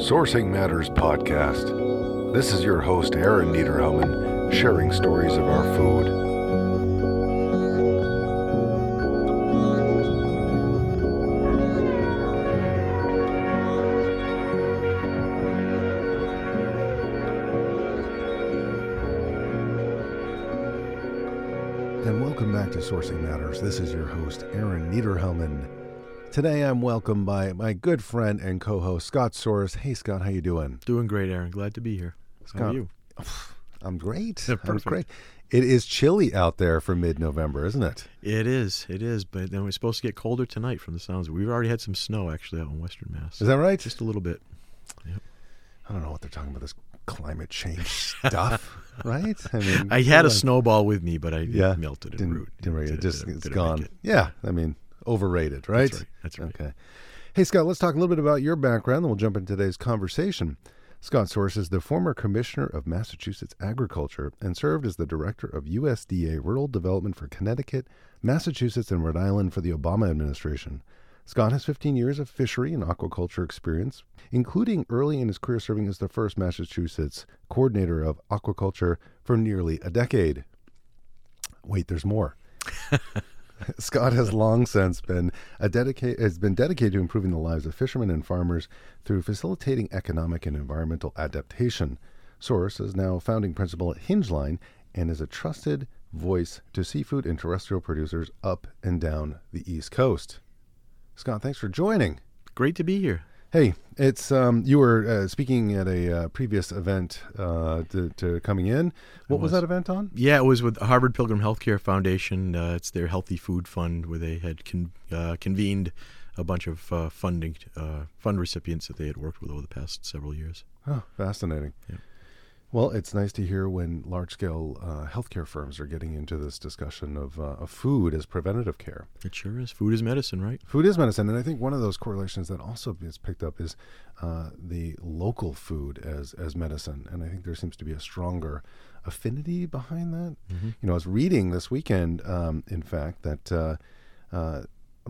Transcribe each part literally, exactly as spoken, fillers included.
Sourcing Matters podcast. This is your host, Aaron Niederhelman, sharing stories of our food. And welcome back to Sourcing Matters. This is your host, Aaron Niederhelman. Today I'm welcomed by my good friend and co-host, Scott Soros. Hey, Scott, how you doing? Doing great, Aaron. Glad to be here. Scott, how are you? I'm great. Yeah, I'm great. It is chilly out there for mid-November, isn't it? It is. It is. But then we're supposed to get colder tonight from the sounds of it. We've already had some snow, actually, out in Western Mass. Is that right? Just a little bit. Yep. I don't know what they're talking about, this climate change stuff, right? I mean, I had a snowball with me, but I yeah, melted didn't, in root. Didn't really, it just, did, it's did gone. It. Yeah, I mean, overrated, right? That's right. That's right. Okay. Hey, Scott, let's talk a little bit about your background, then we'll jump into today's conversation. Scott Soros is the former Commissioner of Massachusetts Agriculture and served as the Director of U S D A Rural Development for Connecticut, Massachusetts, and Rhode Island for the Obama administration. Scott has fifteen years of fishery and aquaculture experience, including early in his career serving as the first Massachusetts coordinator of aquaculture for nearly a decade. Wait, there's more. Scott has long since been a dedica- has been dedicated to improving the lives of fishermen and farmers through facilitating economic and environmental adaptation. Soros is now founding principal at Hingeline and is a trusted voice to seafood and terrestrial producers up and down the East Coast. Scott, thanks for joining. Great to be here. Hey, it's um, you were uh, speaking at a uh, previous event uh, to, to coming in. What was. was that event on? Yeah, it was with Harvard Pilgrim Healthcare Foundation. Uh, it's their Healthy Food Fund, where they had con- uh, convened a bunch of uh, funding uh, fund recipients that they had worked with over the past several years. Oh, fascinating. Yeah. Well, it's nice to hear when large-scale uh, healthcare firms are getting into this discussion of, uh, of food as preventative care. It sure is. Food is medicine, right? Food is medicine, and I think one of those correlations that also is picked up is uh, the local food as as medicine, and I think there seems to be a stronger affinity behind that. Mm-hmm. You know, I was reading this weekend, um, in fact, that uh, uh,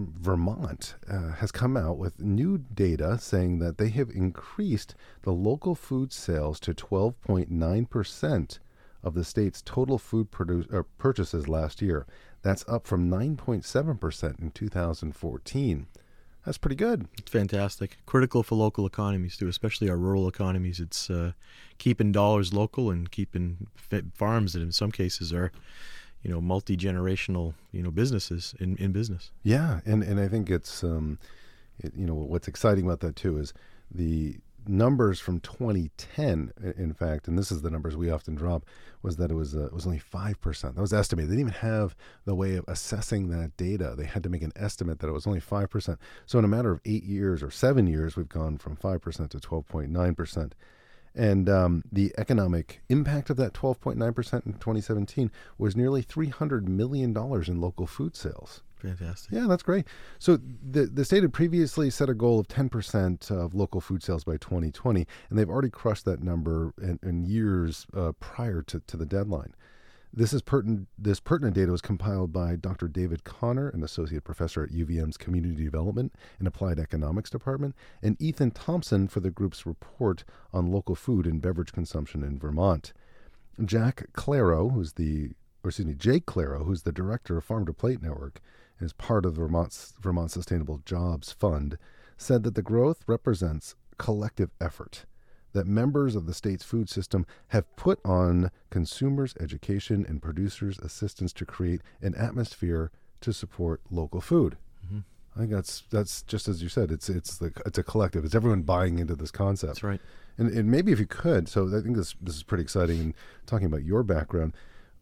Vermont uh, has come out with new data saying that they have increased the local food sales to twelve point nine percent of the state's total food produce, uh, purchases last year. That's up from nine point seven percent in two thousand fourteen. That's pretty good. It's fantastic. Critical for local economies, too, especially our rural economies. It's uh, keeping dollars local and keeping f- farms that in some cases are you know, multi-generational, you know, businesses in, in business. Yeah, and, and I think it's, um, it, you know, what's exciting about that, too, is the numbers from twenty ten, in fact, and this is the numbers we often drop, was that it was uh, it was only five percent. That was estimated. They didn't even have the way of assessing that data. They had to make an estimate that it was only five percent. So in a matter of eight years or seven years, we've gone from five percent to twelve point nine percent. And um, the economic impact of that twelve point nine percent in twenty seventeen was nearly three hundred million dollars in local food sales. Fantastic. Yeah, that's great. So the the state had previously set a goal of ten percent of local food sales by twenty twenty, and they've already crushed that number in, in years uh, prior to, to the deadline. This is pertinent. This pertinent data was compiled by Doctor David Connor, an associate professor at U V M's Community Development and Applied Economics Department, and Ethan Thompson for the group's report on local food and beverage consumption in Vermont. Jack Claro, who's the, or excuse me, Jake Claro, who's the director of Farm to Plate Network, and is part of the Vermont Vermont Sustainable Jobs Fund, said that the growth represents collective effort that members of the state's food system have put on consumers' education and producers' assistance to create an atmosphere to support local food. Mm-hmm. I think that's that's just as you said. It's it's the it's a collective. It's everyone buying into this concept. That's right. And and maybe if you could, so I think this this is pretty exciting. And talking about your background,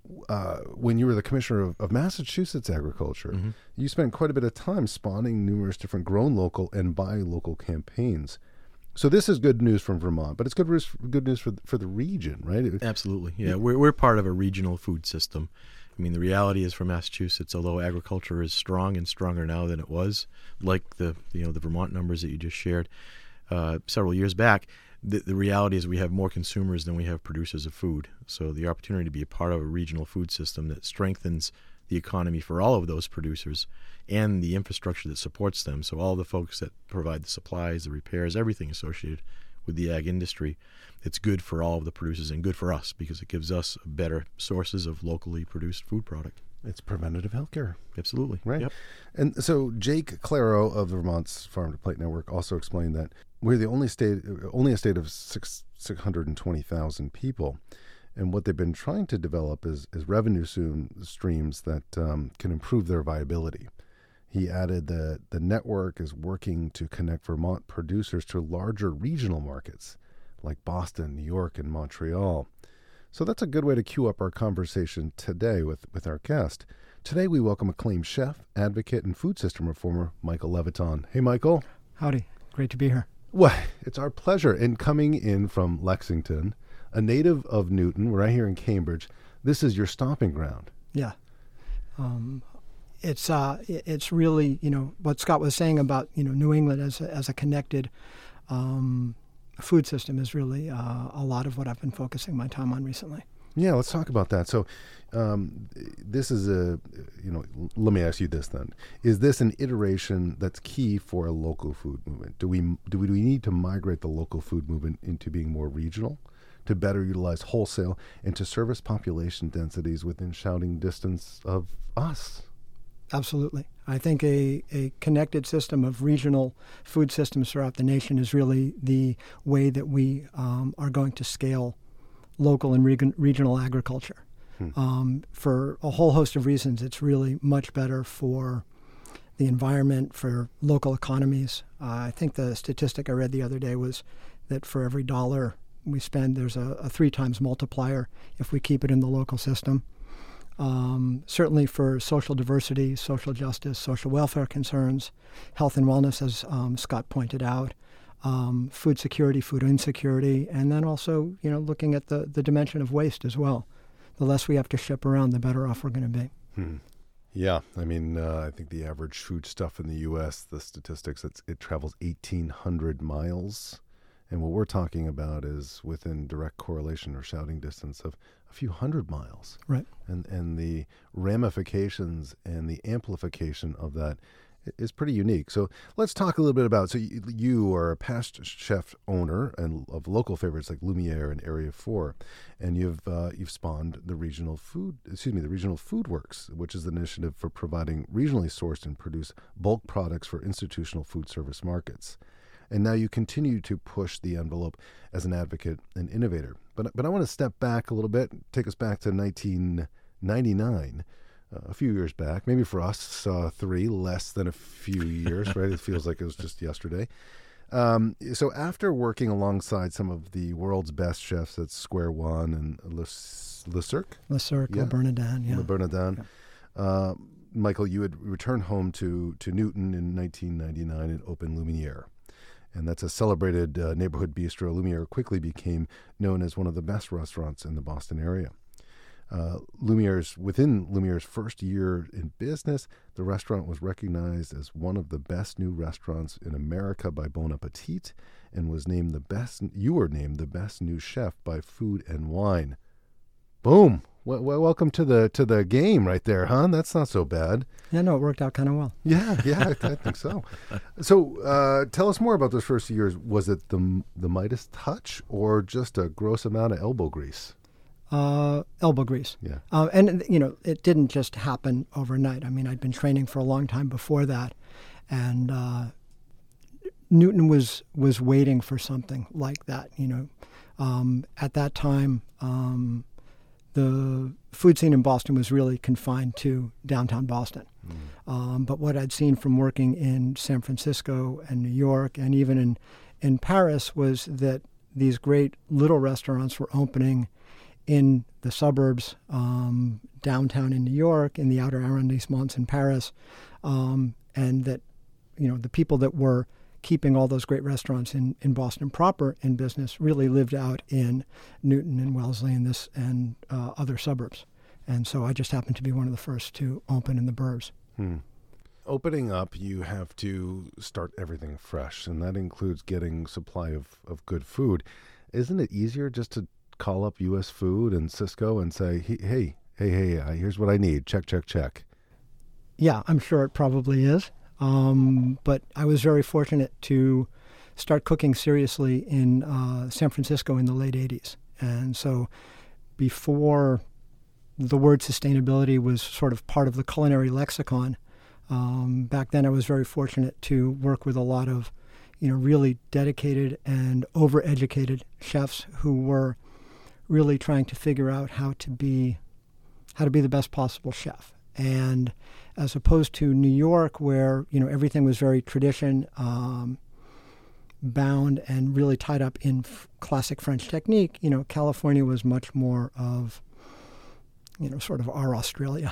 uh, when you were the commissioner of, of Massachusetts Agriculture, mm-hmm. you spent quite a bit of time spawning numerous different grown local and buy local campaigns. So this is good news from Vermont, but it's good news, good news for for the region, right? Absolutely, yeah. We're we're part of a regional food system. I mean, the reality is for Massachusetts, although agriculture is strong and stronger now than it was, like the you know the Vermont numbers that you just shared uh, several years back, the, the reality is we have more consumers than we have producers of food. So the opportunity to be a part of a regional food system that strengthens the economy for all of those producers and the infrastructure that supports them. So all the folks that provide the supplies, the repairs, everything associated with the ag industry, it's good for all of the producers and good for us because it gives us better sources of locally produced food product. It's preventative healthcare. Absolutely. Right. Yep. And so Jake Claro of the Vermont's Farm to Plate Network also explained that we're the only state, only a state of six, 620,000 people. And what they've been trying to develop is, is revenue soon, streams that um, can improve their viability. He added that the network is working to connect Vermont producers to larger regional markets like Boston, New York, and Montreal. So that's a good way to cue up our conversation today with, with our guest. Today we welcome acclaimed chef, advocate, and food system reformer, Michael Levitan. Hey, Michael. Howdy. Great to be here. Well, it's our pleasure. And coming in from Lexington, a native of Newton, right here in Cambridge, this is your stomping ground. Yeah. Um, it's uh, it's really, you know, what Scott was saying about, you know, New England as a, as a connected um, food system is really uh, a lot of what I've been focusing my time on recently. Yeah, let's talk about that. So um, this is a, you know, let me ask you this then. Is this an iteration that's key for a local food movement? Do we do we, do we need to migrate the local food movement into being more regional, to better utilize wholesale, and to service population densities within shouting distance of us? Absolutely. I think a, a connected system of regional food systems throughout the nation is really the way that we um, are going to scale local and reg- regional agriculture. Hmm. Um, for a whole host of reasons, it's really much better for the environment, for local economies. Uh, I think the statistic I read the other day was that for every dollar we spend, there's a, a three times multiplier if we keep it in the local system. Um, certainly for social diversity, social justice, social welfare concerns, health and wellness, as um, Scott pointed out, um, food security, food insecurity, and then also, you know, looking at the, the dimension of waste as well. The less we have to ship around, the better off we're going to be. Hmm. Yeah, I mean, uh, I think the average food stuff in the U S, the statistics, it's, it travels eighteen hundred miles. And what we're talking about is within direct correlation or shouting distance of a few hundred miles. Right. And and the ramifications and the amplification of that is pretty unique. So let's talk a little bit about, so you, you are a past chef owner and of local favorites like Lumiere and Area four, and you've uh, you've spawned the regional food, excuse me, the Regional Food Works, which is an initiative for providing regionally sourced and produced bulk products for institutional food service markets. And now you continue to push the envelope as an advocate and innovator. But but I want to step back a little bit, take us back to nineteen ninety-nine, uh, a few years back. Maybe for us, uh, three, less than a few years, right? It feels like it was just yesterday. Um, so after working alongside some of the world's best chefs at Square One and Le, Le Cirque? Le Cirque, yeah. Le Bernardin, yeah. Le Bernardin. Yeah. Uh, Michael, you had returned home to, to Newton in nineteen ninety-nine and opened Lumiere. And that's a celebrated uh, neighborhood bistro. Lumiere quickly became known as one of the best restaurants in the Boston area. Uh, Lumiere's within Lumiere's first year in business, the restaurant was recognized as one of the best new restaurants in America by Bon Appetit, and was named the best. You were named the best new chef by Food and Wine. Boom! Well, well, welcome to the to the game right there, huh? That's not so bad. Yeah, no, it worked out kind of well. Yeah, yeah, I, I think so. So, uh, tell us more about those first years. Was it the the Midas touch, or just a gross amount of elbow grease? Uh, elbow grease. Yeah. Uh, and you know, it didn't just happen overnight. I mean, I'd been training for a long time before that, and uh, Newton was was waiting for something like that. You know, um, at that time. Um, The food scene in Boston was really confined to downtown Boston. Mm. Um, but what I'd seen from working in San Francisco and New York and even in, in Paris was that these great little restaurants were opening in the suburbs, um, downtown in New York, in the outer arrondissements in Paris, um, and that, you know, the people that were keeping all those great restaurants in, in Boston proper in business really lived out in Newton and Wellesley and this and uh, other suburbs. And so I just happened to be one of the first to open in the burbs. Hmm. Opening up, you have to start everything fresh, and that includes getting supply of, of good food. Isn't it easier just to call up U S Food and Cisco and say, hey, hey, hey, hey, here's what I need. Check, check, check. Yeah, I'm sure it probably is. Um, but I was very fortunate to start cooking seriously in uh, San Francisco in the late eighties. And so before the word sustainability was sort of part of the culinary lexicon, um, back then I was very fortunate to work with a lot of, you know, really dedicated and overeducated chefs who were really trying to figure out how to be how to be the best possible chef. And as opposed to New York, where, you know, everything was very tradition um, bound and really tied up in f- classic French technique, you know, California was much more of, you know, sort of our Australia.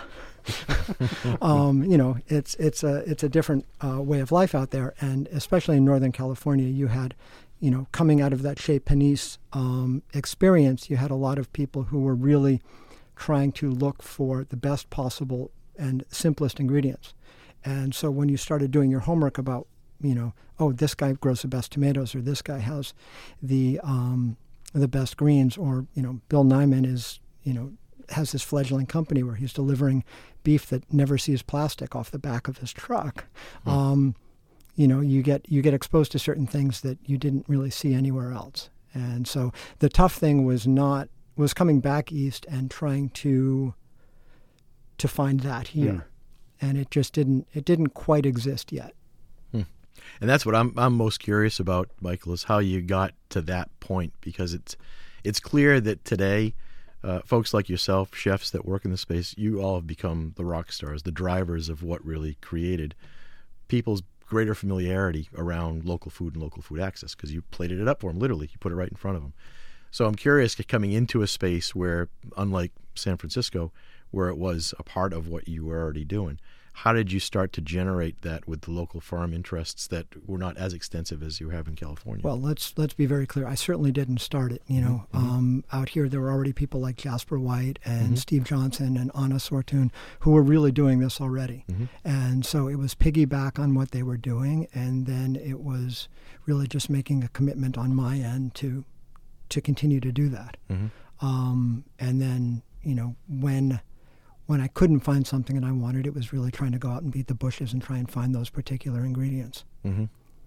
um, you know, it's it's a it's a different uh, way of life out there, and especially in Northern California, you had, you know, coming out of that Chez Panisse um, experience, you had a lot of people who were really trying to look for the best possible and simplest ingredients. And so when you started doing your homework about, you know, oh, this guy grows the best tomatoes, or this guy has the um, the best greens, or, you know, Bill Nyman is, you know, has this fledgling company where he's delivering beef that never sees plastic off the back of his truck. Mm. Um, you know, you get you get exposed to certain things that you didn't really see anywhere else. And so the tough thing was not was coming back east and trying to to find that here. Mm. And it just didn't it didn't quite exist yet. Hmm. And that's what I'm I'm most curious about, Michael, is how you got to that point, because it's it's clear that today uh, folks like yourself, chefs that work in the space, you all have become the rock stars, the drivers of what really created people's greater familiarity around local food and local food access, because you plated it up for them, literally. You put it right in front of them. So I'm curious, coming into a space where, unlike San Francisco, where it was a part of what you were already doing, how did you start to generate that with the local farm interests that were not as extensive as you have in California? Well, let's let's be very clear. I certainly didn't start it. You know, mm-hmm. um, out here there were already people like Jasper White and mm-hmm. Steve Johnson and Anna Sortun who were really doing this already. Mm-hmm. And so it was piggyback on what they were doing, and then it was really just making a commitment on my end to to continue to do that. Mm-hmm. Um, and then, you know, when when I couldn't find something that I wanted, it was really trying to go out and beat the bushes and try and find those particular ingredients. Mm-hmm.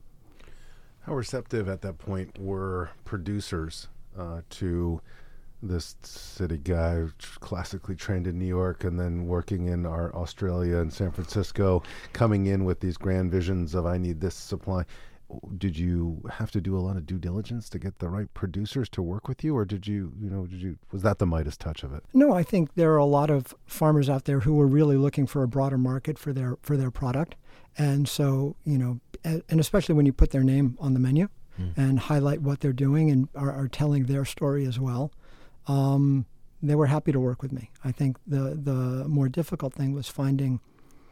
How receptive at that point were producers uh, to this city guy, classically trained in New York and then working in our Australia and San Francisco, coming in with these grand visions of, I need this supply? Did you have to do a lot of due diligence to get the right producers to work with you, or did you, you know, did you, was that the Midas touch of it? No, I think there are a lot of farmers out there who were really looking for a broader market for their for their product, and so, you know, and especially when you put their name on the menu mm. and highlight what they're doing and are, are telling their story as well, um, they were happy to work with me. I think the the more difficult thing was finding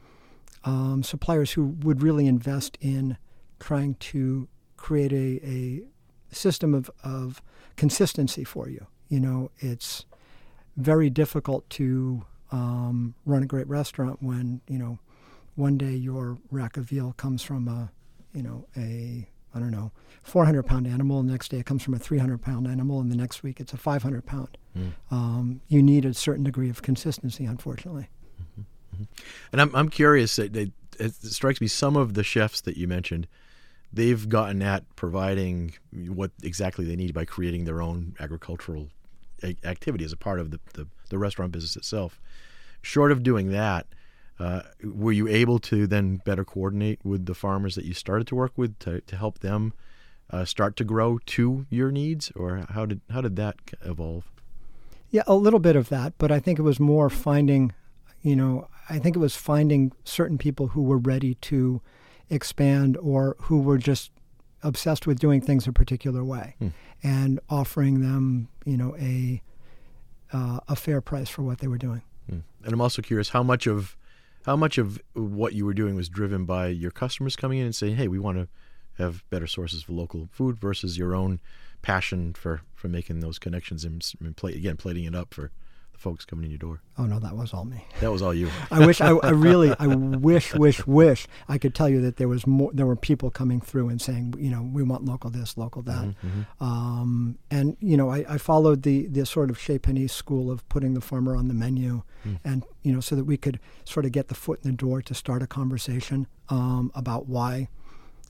um, suppliers who would really invest in trying to create a, a system of, of consistency for you. You know, it's very difficult to um, run a great restaurant when, you know, one day your rack of veal comes from a, you know, a, I don't know, four hundred pound animal, and the next day it comes from a three hundred pound animal, and the next week it's a five hundred pound. Mm. Um, you need a certain degree of consistency, unfortunately. Mm-hmm. Mm-hmm. And I'm, I'm curious, it, it, it strikes me some of the chefs that you mentioned, they've gotten at providing what exactly they need by creating their own agricultural a- activity as a part of the, the, the restaurant business itself. Short of doing that, uh, were you able to then better coordinate with the farmers that you started to work with to, to help them uh, start to grow to your needs, or how did how did that evolve? Yeah, a little bit of that, but I think it was more finding, you know, I think it was finding certain people who were ready to expand or who were just obsessed with doing things a particular way hmm. and offering them, you know, a uh, a fair price for what they were doing. Hmm. And I'm also curious how much of how much of what you were doing was driven by your customers coming in and saying, "Hey, we want to have better sources for local food," versus your own passion for, for making those connections and, and play, again plating it up for the folks coming in your door. Oh no, that was all me. That was all you. I wish I, I really I wish wish wish I could tell you that there was more. There were people coming through and saying, you know, we want local this, local that, mm-hmm, mm-hmm. Um, and you know, I, I followed the the sort of Chez Panisse school of putting the farmer on the menu, mm. and you know, so that we could sort of get the foot in the door to start a conversation um, about why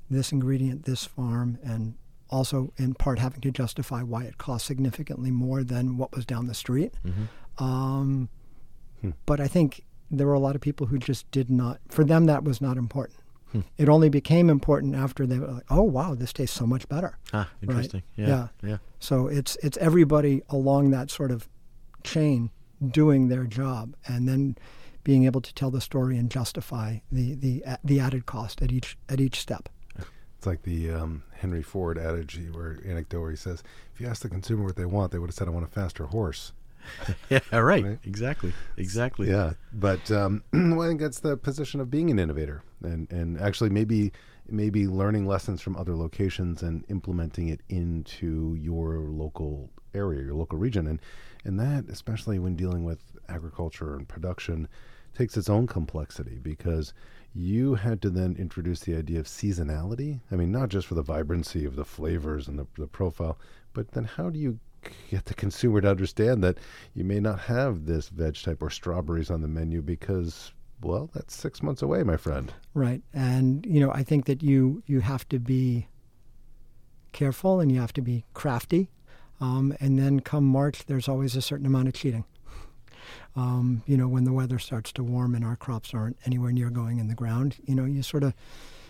this ingredient, this farm, and also in part having to justify why it costs significantly more than what was down the street. Mm-hmm. Um, Hmm. But I think there were a lot of people who just did not, for them that was not important. Hmm. It only became important after they were like, oh, wow, this tastes so much better. Ah, interesting. Right? Yeah. Yeah. Yeah. So it's it's everybody along that sort of chain doing their job and then being able to tell the story and justify the the the added cost at each at each step. It's like the um, Henry Ford adage or anecdote where he says, if you ask the consumer what they want, they would have said, I want a faster horse. Yeah, right. Right. Exactly. Exactly. Yeah, but um, well, I think that's the position of being an innovator, and and actually maybe maybe learning lessons from other locations and implementing it into your local area, your local region, and and that, especially when dealing with agriculture and production, takes its own complexity because you had to then introduce the idea of seasonality. I mean, not just for the vibrancy of the flavors and the, the profile, but then how do you get the consumer to understand that you may not have this veg type or strawberries on the menu because, well, that's six months away, my friend. Right. And, you know, I think that you, you have to be careful and you have to be crafty. Um, and then come March, there's always a certain amount of cheating. Um, you know, when the weather starts to warm and our crops aren't anywhere near going in the ground, you know, you sort of,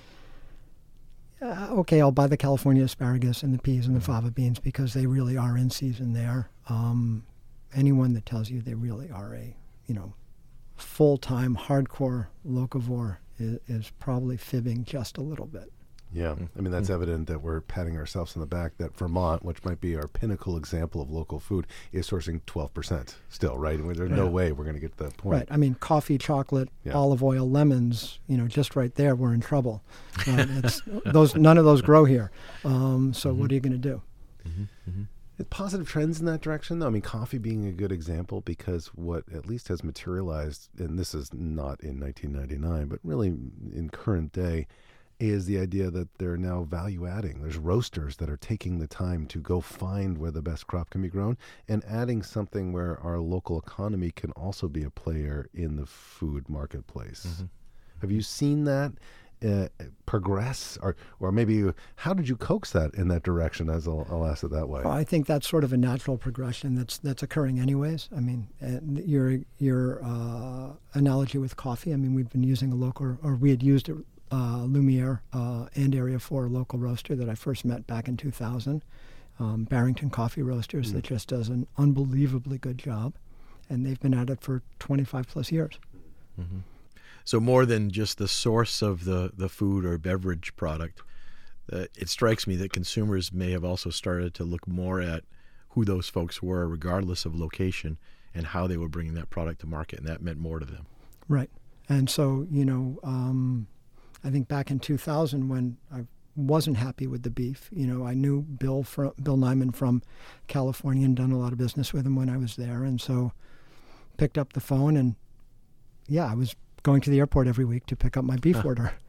uh, okay, I'll buy the California asparagus and the peas and the fava beans because they really are in season there. Um, anyone that tells you they really are a, you know, full-time, hardcore locavore is, is probably fibbing just a little bit. Yeah, I mean, that's evident that we're patting ourselves on the back that Vermont, which might be our pinnacle example of local food, is sourcing twelve percent still, right? And there's no Yeah. way we're going to get to that point. Right. I mean, coffee, chocolate, Yeah. olive oil, lemons, you know, just right there, we're in trouble. Right? It's, those, none of those grow here. Um, so what are you going to do? Mm-hmm. Mm-hmm. It's positive trends in that direction, though. I mean, coffee being a good example because what at least has materialized, and this is not in nineteen ninety-nine, but really in current day, is the idea that they're now value adding. There's roasters that are taking the time to go find where the best crop can be grown and adding something where our local economy can also be a player in the food marketplace. Mm-hmm. Have you seen that uh, progress, or or maybe how did you coax that in that direction? As I'll, I'll ask it that way. Well, I think that's sort of a natural progression that's that's occurring anyways. I mean, uh, your your uh, analogy with coffee. I mean, we've been using a local, or we had used it. Uh, Lumiere uh, and Area four local roaster that I first met back in two thousand, um, Barrington Coffee Roasters, Mm. that just does an unbelievably good job, and they've been at it for twenty-five plus years. Mm-hmm. So more than just the source of the, the food or beverage product, uh, it strikes me that consumers may have also started to look more at who those folks were, regardless of location, and how they were bringing that product to market, and that meant more to them. Right. And so, you know, um, I think back in two thousand when I wasn't happy with the beef, you know, I knew Bill from, Bill Nyman from California and done a lot of business with him when I was there. And so picked up the phone and, yeah, I was going to the airport every week to pick up my beef Huh. order.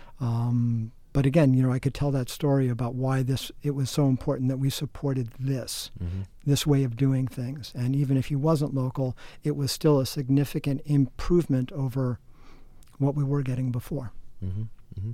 Um, but again, you know, I could tell that story about why this, it was so important that we supported this, Mm-hmm. this way of doing things. And even if he wasn't local, it was still a significant improvement over what we were getting before. Mm-hmm. Mm-hmm.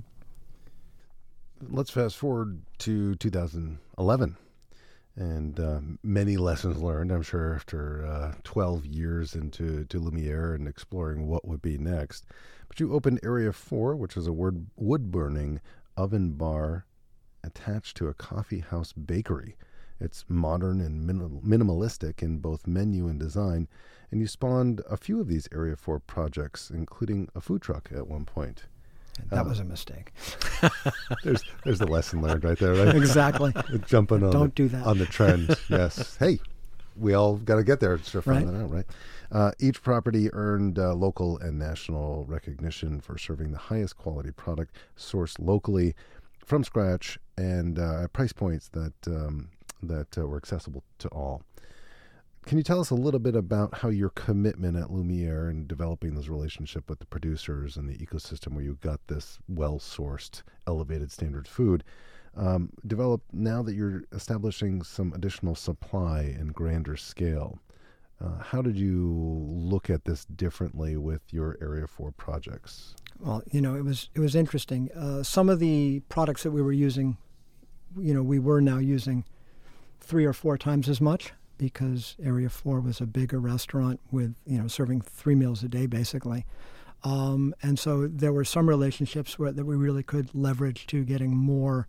Let's fast forward to two thousand eleven, and uh, many lessons learned, I'm sure, after uh, twelve years into to Lumiere and exploring what would be next. But you opened Area four, which is a wood, wood-burning oven bar attached to a coffee house bakery. It's modern and min- minimalistic in both menu and design, and you spawned a few of these Area four projects, including a food truck at one point. That Uh, was a mistake. There's there's the lesson learned right there, right? Exactly. Jumping on Don't the, do that. on the trend. Yes. Hey, we all got to get there to find Right. that out, right? Uh, each property earned uh, local and national recognition for serving the highest quality product sourced locally from scratch and uh, at price points that um, that uh, were accessible to all. Can you tell us a little bit about how your commitment at Lumiere and developing this relationship with the producers and the ecosystem where you got this well-sourced, elevated standard food, um, developed now that you're establishing some additional supply and grander scale? Uh, how did you look at this differently with your Area four projects? Well, you know, it was it was interesting. Uh, some of the products that we were using, you know, we were now using three or four times as much because Area four was a bigger restaurant with, you know, serving three meals a day basically. Um, and so there were some relationships where, that we really could leverage to getting more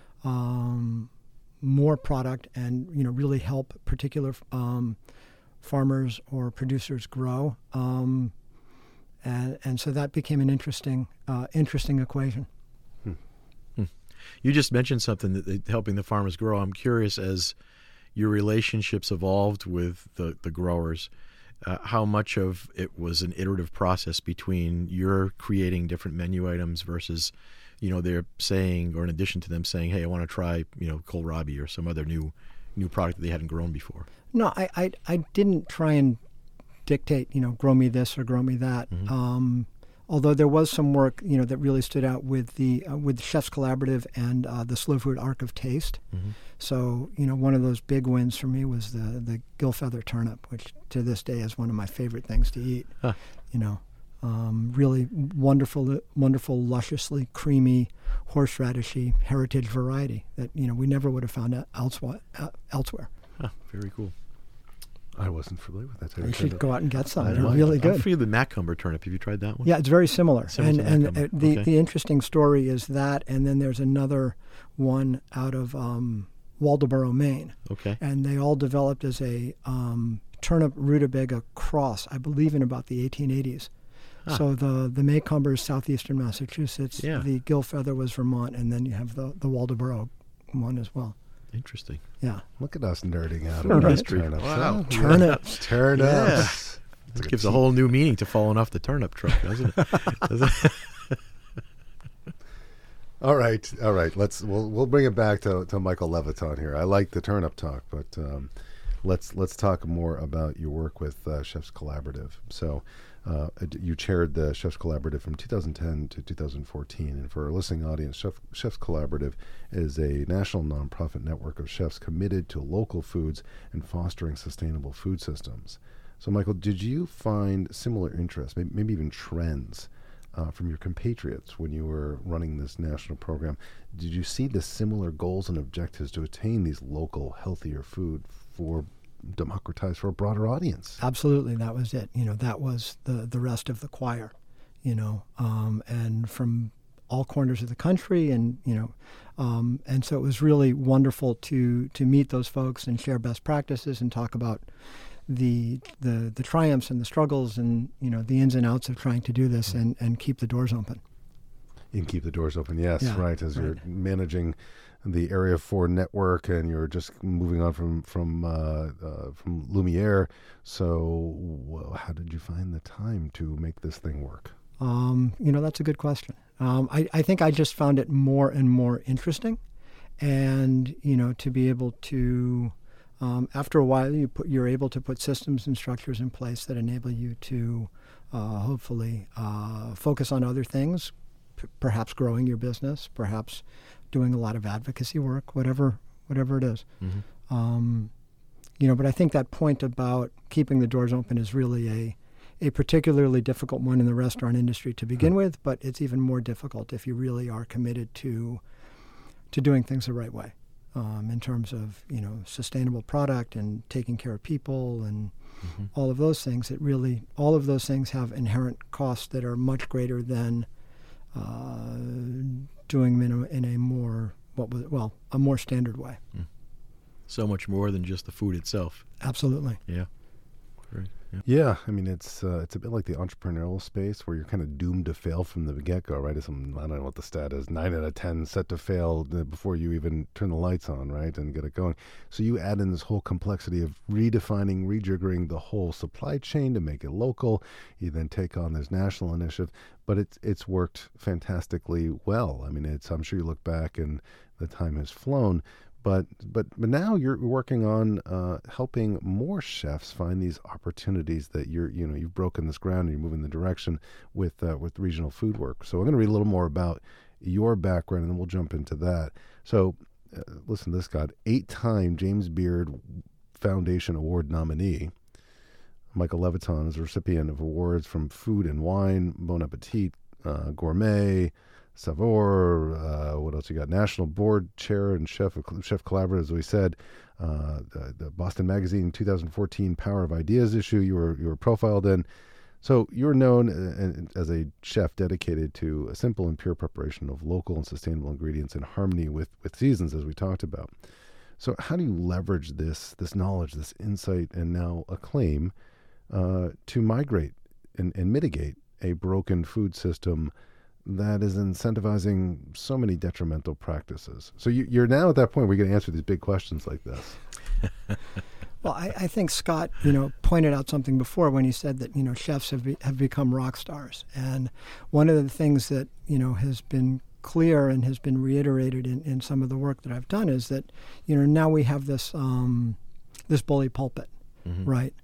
um, more product and, you know, really help particular um, farmers or producers grow. Um, and, and so that became an interesting uh, interesting equation. Hmm. Hmm. You just mentioned something that, that helping the farmers grow. I'm curious, as your relationships evolved with the, the growers, Uh, how much of it was an iterative process between your creating different menu items versus, you know, they're saying, or in addition to them saying, hey, I want to try, you know, kohlrabi or some other new new product that they hadn't grown before? No, I, I, I didn't try and dictate, you know, grow me this or grow me that. Mm-hmm. Um, although there was some work, you know, that really stood out with the uh, with the Chefs Collaborative and uh, the Slow Food Arc of Taste. Mm-hmm. So, you know, one of those big wins for me was the the gill feather turnip, which to this day is one of my favorite things to eat. Huh. You know, um, really wonderful, wonderful, lusciously creamy horseradishy heritage variety that, you know, we never would have found elsewhere. elsewhere. Huh, very cool. I wasn't familiar with that. You should go out and get some. I They're might. really I'm good. familiar with the Macumber turnip. Have you tried that one? Yeah, it's very similar. Similar and to and Macumber. uh, the Okay. the interesting story is that, and then there's another one out of um, Waldoboro, Maine, Okay. and they all developed as a um, turnip rutabaga cross, I believe, in about the eighteen eighties. Ah. So the the Macumber is southeastern Massachusetts, Yeah. the gill feather was Vermont, and then you have the the Waldoboro one as well. Interesting. Yeah, Look at us nerding out Right. about History. turnips. Wow. huh? turnips. Turnips. It's like It gives a a whole new meaning to falling off the turnip truck, doesn't it? Doesn't it? All right, all right. Let's we'll we'll bring it back to, to Michael Leviton here. I like the turnip talk, but um, let's let's talk more about your work with uh, Chefs Collaborative. So, uh, you chaired the Chefs Collaborative from two thousand ten to two thousand fourteen, and for our listening audience, Chef, Chefs Collaborative is a national nonprofit network of chefs committed to local foods and fostering sustainable food systems. So, Michael, did you find similar interests, maybe, maybe even trends? Uh, from your compatriots when you were running this national program, did you see the similar goals and objectives to attain these local, healthier food for democratized for a broader audience? Absolutely, that was it. You know, that was the the rest of the choir. You know, um, and from all corners of the country, and you know, um, and so it was really wonderful to to meet those folks and share best practices and talk about the the the triumphs and the struggles and, you know, the ins and outs of trying to do this and, and keep the doors open. You can keep the doors open, yes, Yeah, right, as right. you're managing the Area four network and you're just moving on from from uh, uh, from Lumiere. So well, how did you find the time to make this thing work? Um, you know, that's a good question. Um, I, I think I just found it more and more interesting, and, you know, to be able to Um, after a while, you put, you're able to put systems and structures in place that enable you to uh, hopefully uh, focus on other things, p- perhaps growing your business, perhaps doing a lot of advocacy work, whatever whatever it is. Mm-hmm. Um, you know, but I think that point about keeping the doors open is really a a particularly difficult one in the restaurant industry to begin with, but it's even more difficult if you really are committed to to doing things the right way. Um, in terms of, you know, sustainable product and taking care of people and Mm-hmm. all of those things. It really, all of those things have inherent costs that are much greater than uh, doing them in a, in a more, what was well, a more standard way. So much more than just the food itself. Absolutely. Yeah. Right. Yeah. Yeah, I mean, it's uh, it's a bit like the entrepreneurial space where you're kind of doomed to fail from the get-go, right? It's some, I don't know what the stat is, nine out of ten set to fail before you even turn the lights on, right, and get it going. So you add in this whole complexity of redefining, rejiggering the whole supply chain to make it local. You then take on this national initiative, but it's it's worked fantastically well. I mean, it's I'm sure you look back and the time has flown. But but but now you're working on uh, helping more chefs find these opportunities that you're you know you've broken this ground and you're moving the direction with uh, with regional food work. So I'm going to read a little more about your background and then we'll jump into that. So uh, listen to this, God, eight-time James Beard Foundation Award nominee, Michael Leviton is a recipient of awards from Food and Wine, Bon Appetit, uh, Gourmet, Savor. Uh, what else you got? National Board Chair and Chef Chef Collaborative, as we said. Uh, the, the Boston Magazine two thousand fourteen Power of Ideas issue you were you were profiled in. So you're known as a chef dedicated to a simple and pure preparation of local and sustainable ingredients in harmony with, with seasons, as we talked about. So how do you leverage this this knowledge, this insight, and now acclaim uh, to migrate and, and mitigate a broken food system that is incentivizing so many detrimental practices? So you, you're now at that point where you're going to answer these big questions like this. Well, I, I think Scott, you know, pointed out something before when he said that, you know, chefs have be, have become rock stars. And one of the things that, you know, has been clear and has been reiterated in, in some of the work that I've done is that, you know, now we have this um, this bully pulpit, mm-hmm. right?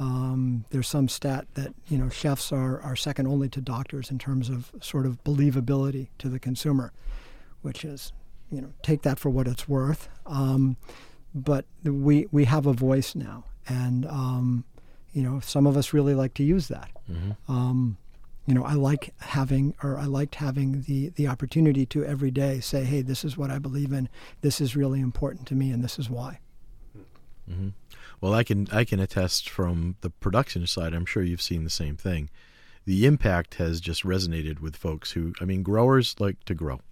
Um, there's some stat that, you know, chefs are, are second only to doctors in terms of sort of believability to the consumer, which is, you know, take that for what it's worth. Um, but we we have a voice now, and, um, you know, some of us really like to use that. Mm-hmm. Um, you know, I like having, or I liked having the, the opportunity to every day say, hey, this is what I believe in, this is really important to me, and this is why. Mm-hmm. Well, I can I can attest from the production side. I'm sure you've seen the same thing. The impact has just resonated with folks who, I mean, growers like to grow,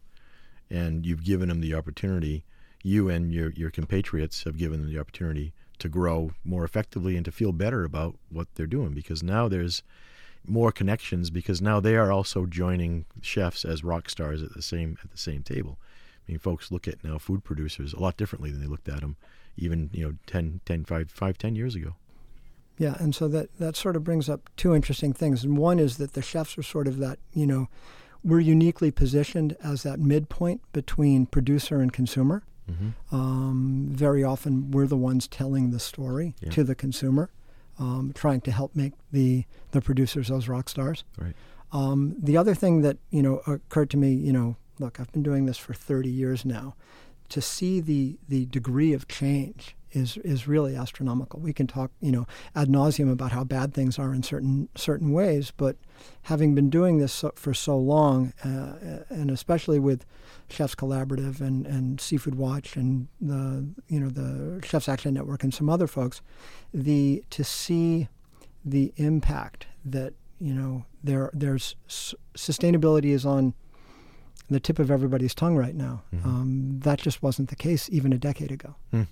and you've given them the opportunity. You and your your compatriots have given them the opportunity to grow more effectively and to feel better about what they're doing, because now there's more connections, because now they are also joining chefs as rock stars at the same at the same table. I mean, folks look at now food producers a lot differently than they looked at them even, you know, ten, ten, five, five, ten years ago. Yeah, and so that, that sort of brings up two interesting things. And one is that the chefs are sort of that, you know, we're uniquely positioned as that midpoint between producer and consumer. Mm-hmm. Um, very often we're the ones telling the story yeah. to the consumer, um, trying to help make the, the producers those rock stars. Right. Um, the other thing that, you know, occurred to me, you know, look, I've been doing this for thirty years now. To see the, the degree of change is is really astronomical. We can talk, you know, ad nauseum about how bad things are in certain certain ways, but having been doing this so, for so long, uh, and especially with Chefs Collaborative and, and Seafood Watch and the you know the Chefs Action Network and some other folks, the to see the impact that you know there there's sustainability is on the tip of everybody's tongue right now. Mm-hmm. Um, that just wasn't the case even a decade ago. Mm.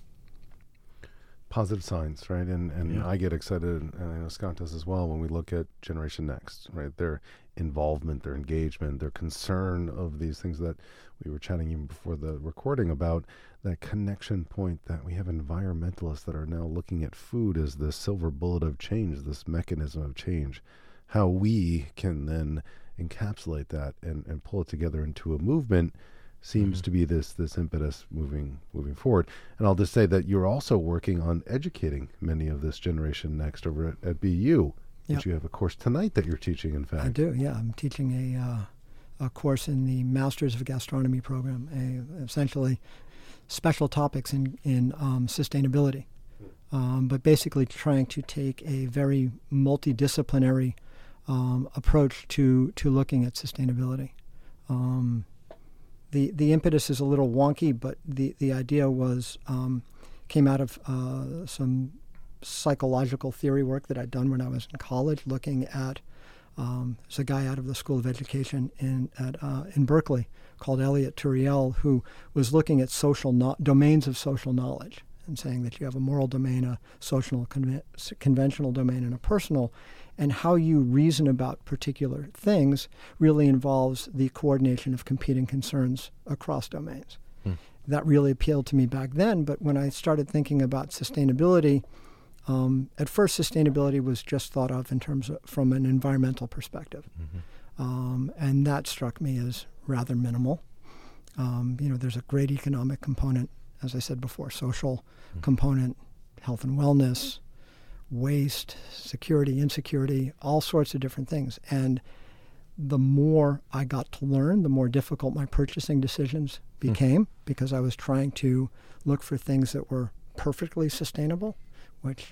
Positive signs, right? And and yeah. I get excited, and I know Scott does as well, when we look at Generation Next, right? Their involvement, their engagement, their concern of these things that we were chatting even before the recording about, that connection point that we have environmentalists that are now looking at food as the silver bullet of change, this mechanism of change, how we can then encapsulate that and, and pull it together into a movement seems mm-hmm. to be this this impetus moving moving forward. And I'll just say that you're also working on educating many of this Generation Next over at, at B U, yep. which you have a course tonight that you're teaching, in fact. I do, yeah. I'm teaching a uh, a course in the Masters of Gastronomy program, a, essentially special topics in, in um, sustainability, um, but basically trying to take a very multidisciplinary Um, approach to, to looking at sustainability. Um, the the impetus is a little wonky, but the, the idea was um, came out of uh, some psychological theory work that I'd done when I was in college, looking at um, there's a guy out of the School of Education in at uh, in Berkeley called Elliot Turiel, who was looking at social no- domains of social knowledge and saying that you have a moral domain, a social conven- conventional domain, and a personal. And how you reason about particular things really involves the coordination of competing concerns across domains. Hmm. That really appealed to me back then, but when I started thinking about sustainability, um, at first sustainability was just thought of in terms of from an environmental perspective. Mm-hmm. Um, and that struck me as rather minimal. Um, you know, there's a great economic component, as I said before, social hmm. component, health and wellness, waste, security, insecurity, all sorts of different things. And the more I got to learn, the more difficult my purchasing decisions became, mm. because I was trying to look for things that were perfectly sustainable, which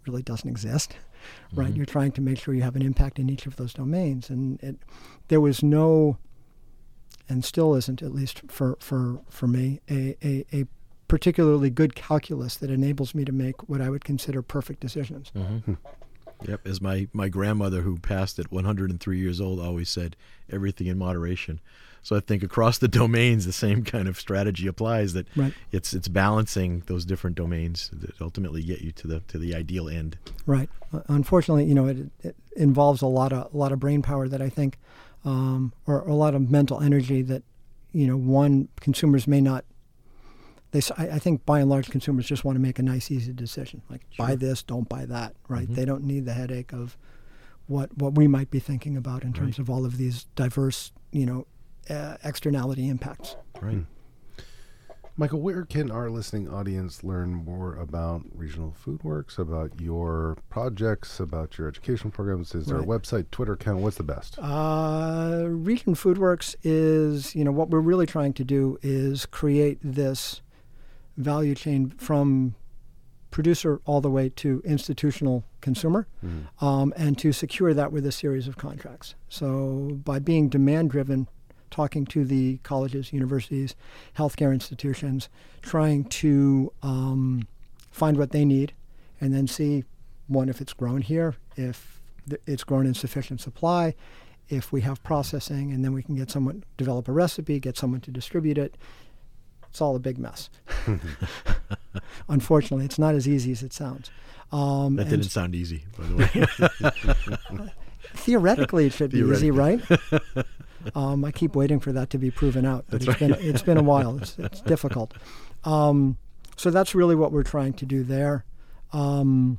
really doesn't exist, right? Mm-hmm. You're trying to make sure you have an impact in each of those domains. And it, there was no, and still isn't, at least for, for, for me, a, a, a particularly good calculus that enables me to make what I would consider perfect decisions. Mm-hmm. Yep, as my, my grandmother, who passed at one hundred three years old, always said, everything in moderation. So I think across the domains, the same kind of strategy applies, that right. it's it's balancing those different domains that ultimately get you to the to the ideal end. Right. Uh, unfortunately, you know, it, it involves a lot of a lot of brain power that I think, um, or, or a lot of mental energy that, you know, one, consumers may not. They, I, I think by and large, consumers just want to make a nice, easy decision, like Sure. buy this, don't buy that. Right. Mm-hmm. They don't need the headache of what what we might be thinking about in terms Right. of all of these diverse, you know, uh, externality impacts. Right. Hmm. Michael, where can our listening audience learn more about Regional Food Works, about your projects, about your educational programs? Is there a Right. website, Twitter account? What's the best? Uh, Region Food Works is, you know, what we're really trying to do is create this value chain from producer all the way to institutional consumer, Mm-hmm. um, and to secure that with a series of contracts. So by being demand-driven, talking to the colleges, universities, healthcare institutions, trying to um, find what they need, and then see, one, if it's grown here, if th- it's grown in sufficient supply, if we have processing, and then we can get someone, develop a recipe, get someone to distribute it. It's all a big mess. Unfortunately, it's not as easy as it sounds. Um, That and didn't sound easy, by the way. theoretically, it should be easy, right? Theoretically. Um, I keep waiting for that to be proven out, but That's it's been it's been a while. It's, it's difficult. Um, so that's really what we're trying to do there. Um,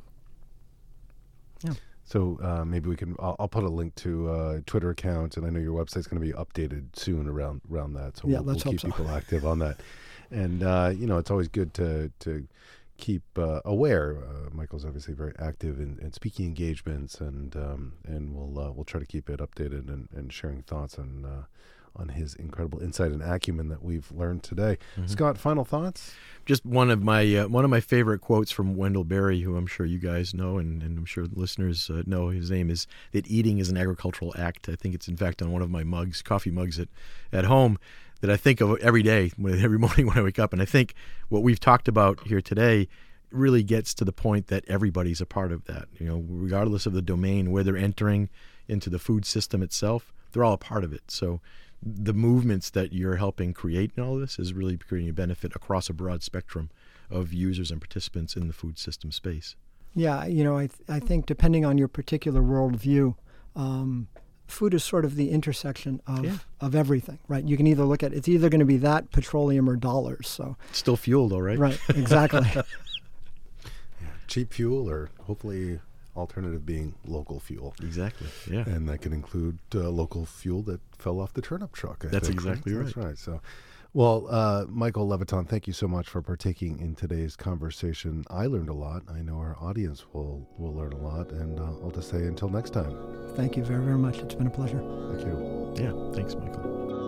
So uh, maybe we can. I'll, I'll put a link to uh, Twitter account, and I know your website's going to be updated soon around around that. So Yeah, we'll, let's we'll hope keep so. people active on that. And uh, you know, it's always good to to keep uh, aware. Uh, Michael's obviously very active in, in speaking engagements, and um, and we'll uh, we'll try to keep it updated and, and sharing thoughts on uh, on his incredible insight and acumen that we've learned today. Mhm. Scott, final thoughts? Just one of my uh, one of my favorite quotes from Wendell Berry, who I'm sure you guys know, and, and I'm sure listeners uh, know. His name is that eating is an agricultural act. I think it's in fact on one of my mugs, coffee mugs at, at home, that I think of every day, when, every morning when I wake up. And I think what we've talked about here today really gets to the point that everybody's a part of that. You know, regardless of the domain where they're entering into the food system itself, they're all a part of it. So the movements that you're helping create in all this is really creating a benefit across a broad spectrum of users and participants in the food system space. yeah, you know, I th- I think depending on your particular worldview, um, food is sort of the intersection of Yeah. of everything, right? You can either look at it's either going to be that, petroleum, or dollars. So It's still fuel, though, right? right, exactly. Cheap fuel, or hopefully alternative being local fuel. Exactly. Yeah. And that can include uh, local fuel that fell off the turnip truck. I That's think, exactly That's right. So, well, uh, Michael Levitan, thank you so much for partaking in today's conversation. I learned a lot. I know our audience will will learn a lot. And uh, I'll just say until next time. Thank you very, very much. It's been a pleasure. Thank you. Yeah. Thanks, Michael.